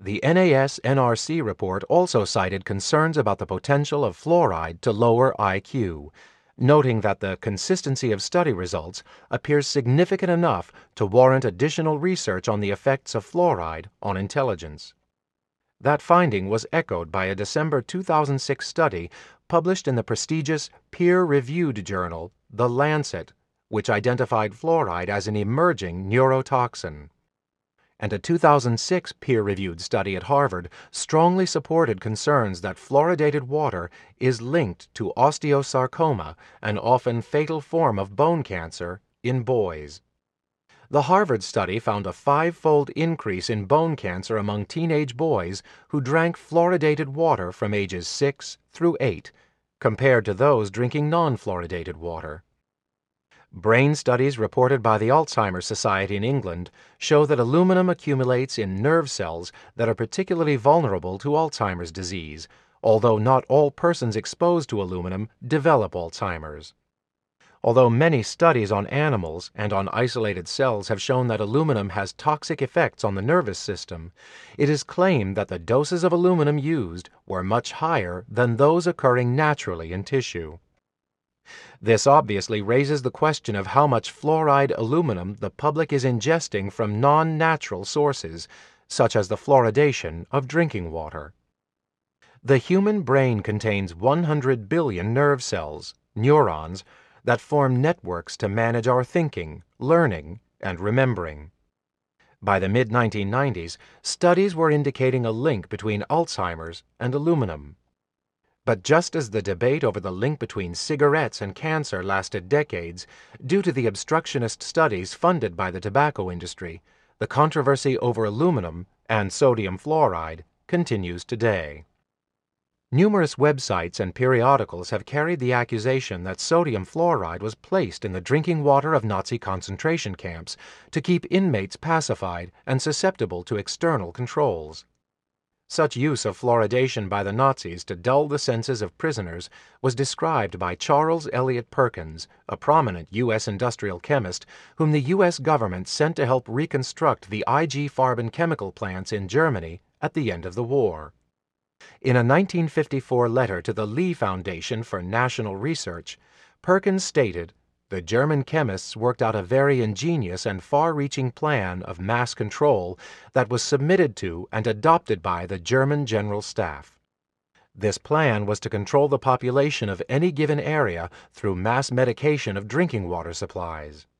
The NAS-NRC report also cited concerns about the potential of fluoride to lower IQ, noting that the consistency of study results appears significant enough to warrant additional research on the effects of fluoride on intelligence. That finding was echoed by a December 2006 study published in the prestigious peer-reviewed journal The Lancet, which identified fluoride as an emerging neurotoxin. And a 2006 peer-reviewed study at Harvard strongly supported concerns that fluoridated water is linked to osteosarcoma, an often fatal form of bone cancer, in boys. The Harvard study found a 5-fold increase in bone cancer among teenage boys who drank fluoridated water from ages 6 through 8, compared to those drinking non-fluoridated water. Brain studies reported by the Alzheimer's Society in England show that aluminum accumulates in nerve cells that are particularly vulnerable to Alzheimer's disease, although not all persons exposed to aluminum develop Alzheimer's. Although many studies on animals and on isolated cells have shown that aluminum has toxic effects on the nervous system, it is claimed that the doses of aluminum used were much higher than those occurring naturally in tissue. This obviously raises the question of how much fluoride aluminum the public is ingesting from non-natural sources, such as the fluoridation of drinking water. The human brain contains 100 billion nerve cells, neurons, that form networks to manage our thinking, learning, and remembering. By the mid-1990s, studies were indicating a link between Alzheimer's and aluminum. But just as the debate over the link between cigarettes and cancer lasted decades due to the obstructionist studies funded by the tobacco industry, the controversy over aluminum and sodium fluoride continues today. Numerous websites and periodicals have carried the accusation that sodium fluoride was placed in the drinking water of Nazi concentration camps to keep inmates pacified and susceptible to external controls. Such use of fluoridation by the Nazis to dull the senses of prisoners was described by Charles Eliot Perkins, a prominent U.S. industrial chemist whom the U.S. government sent to help reconstruct the IG Farben chemical plants in Germany at the end of the war. In a 1954 letter to the Lee Foundation for National Research, Perkins stated, "The German chemists worked out a very ingenious and far-reaching plan of mass control that was submitted to and adopted by the German General Staff. This plan was to control the population of any given area through mass medication of drinking water supplies."